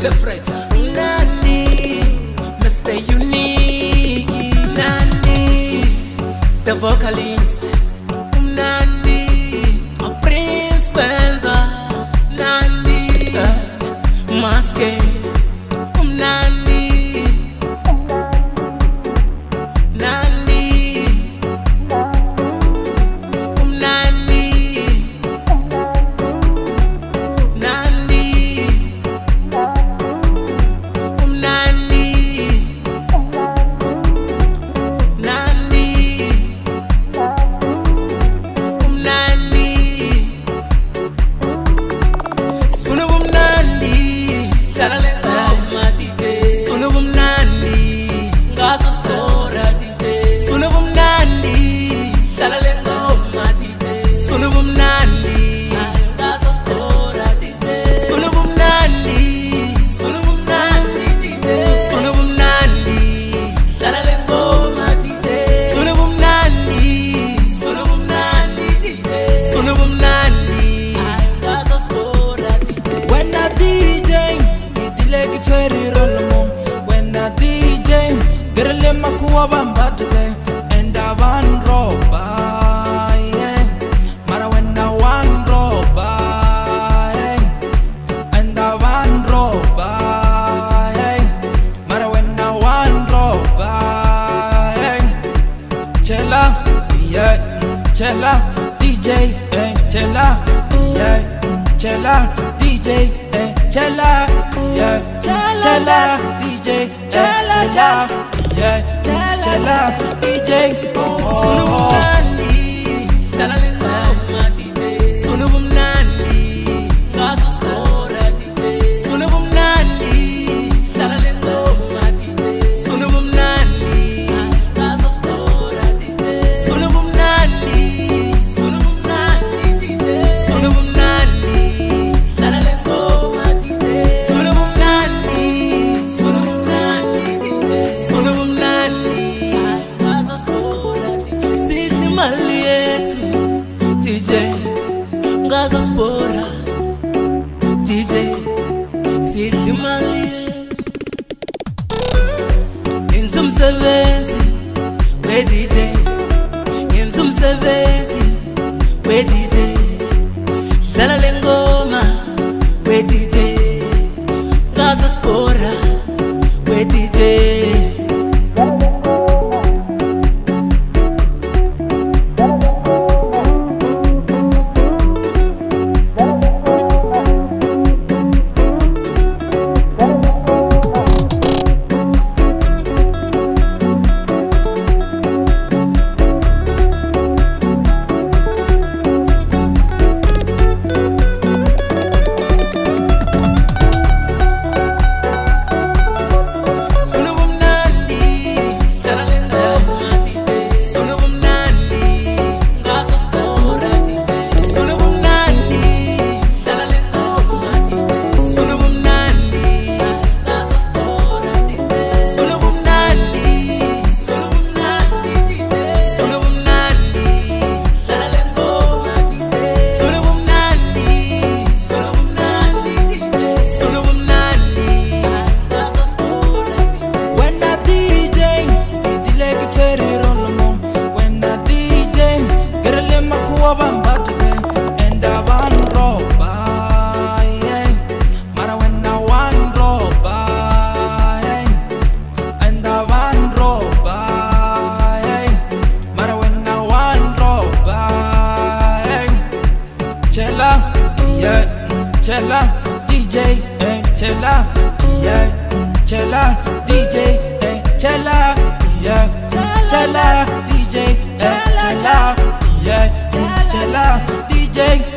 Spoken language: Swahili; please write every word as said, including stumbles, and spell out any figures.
Fraser. Nandi, Mister Unique. Nandi, the vocalist. Nandi, Prince Benza. Nandi, uh, Maske. Nandi, Nandi, Nandi, Nandi. Makuwa bambate and I one roba, yeah. Mara when I one roba, yeah. And I one roba, yeah. Mara when I one roba, yeah. Chella, yeah. Chella, D J, eh. Chella, yeah. Chella, D J, eh. Chella, yeah. Chella, D J, Chella, Chella. Yeah, Chella, D J, oh, oh, oh. Nandi, Salalenga, D J. Sunubum Nandi, Gaza Spora, D J. Sunubum Nandi, Salalenga, D J. Sunubum Nandi, Gaza Spora, D J. Sunubum Nandi, Sunubum Nandi, D J. Sunubum Nandi, Salalenga, D J. Sunubum Nandi, Sunubum Nandi, D J. Sunubum D J, Gaza Spora, D J, Sisi Malietu. Inzum Sevezi, we D J. Inzum Sevezi, we D J. Zala Lengoma, we D J. Gaza Spora, we D J. And I one roba, yeah. Mara when I one roba, yeah. And I one roba, yeah. Mara when I one roba, yeah. Chella, yeah. Chella, D J, eh. Chella, yeah. Chella, D J, eh. Chella, yeah. Chella, D J, eh. Chella, yeah. Chella, D J.